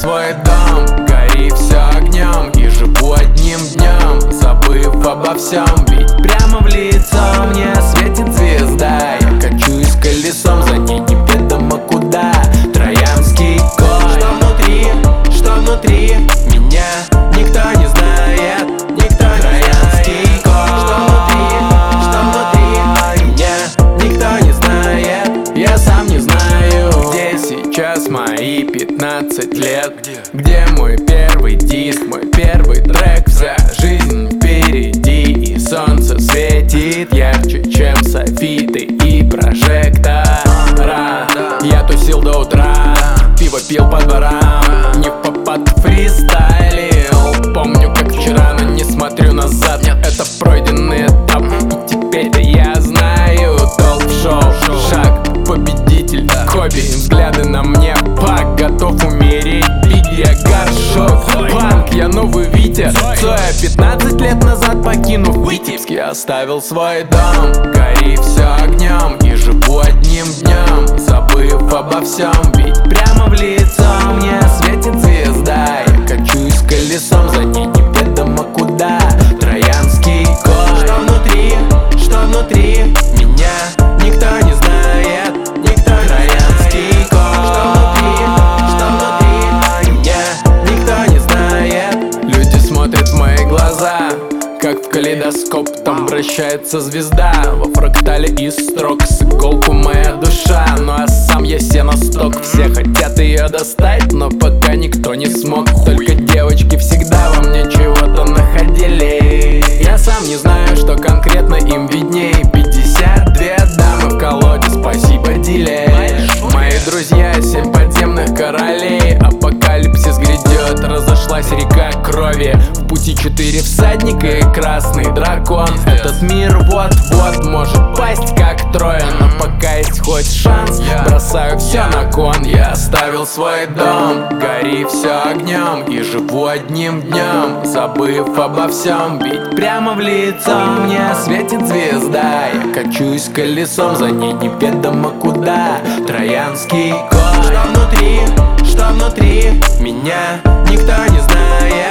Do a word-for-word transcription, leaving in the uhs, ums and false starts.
свой дом, гори все огнем и живу одним днем, забыв обо всем. Ведь прямо в лицо мне светит звезда. Я качусь колесом, за ней неведомо куда. Троянский конь. Что внутри, что внутри меня никто не знает, никто не знает. Что внутри, что внутри меня никто не знает, я сам не знаю. Где сейчас мои пятнадцать лет? Где мой первый диск, мой первый трек? Вся жизнь впереди, и солнце светит ярче, чем софиты и прожектора. Я тусил до утра, пиво пил по дворам, не в попад фристайлил. Помню, как вчера, но не смотрю назад. Это пройденный этап, и теперь-то я знаю толк в шоу. Шаг, победитель, хобби, взгляды на мне пак. Готов умереть, бить я горшок. Панк, я новый Витя Цоя, пятнадцать лет назад покинув Витебск, я оставил свой дом, гори все огнем и живу одним днем, забыв обо всем. Ведь прямо в лицо мне светит звезда. Я качусь колесом, за ней неведомо куда. Троянский конь. Что внутри, что внутри меня никто не знает, никто не Троянский конь. Что внутри, что внутри меня никто не знает. Люди смотрят в мои глаза, как в калейдоскоп, там вращается звезда. Во фрактале из строк с иголку моя душа. Ну а сам я сеносток. Все хотят ее достать, но пока никто не смог. Только девочки всегда во мне чего-то находили. Я сам не знаю, что конкретно им видней. Пятьдесят две дамы в колоде, спасибо дилей. Мои друзья, семь подземных королей. Апокалипсис грядет, разошлась река крови. В пути четыре всадника и красный дракон. Этот мир вот-вот может пасть как Троя, но пока есть хоть шанс, бросаю все на кон. Я оставил свой дом, гори все огнем и живу одним днем, забыв обо всем. Ведь прямо в лицо мне светит звезда. Я качусь колесом, за ней неведомо куда. Троянский конь. Что внутри, что внутри меня никто не знает,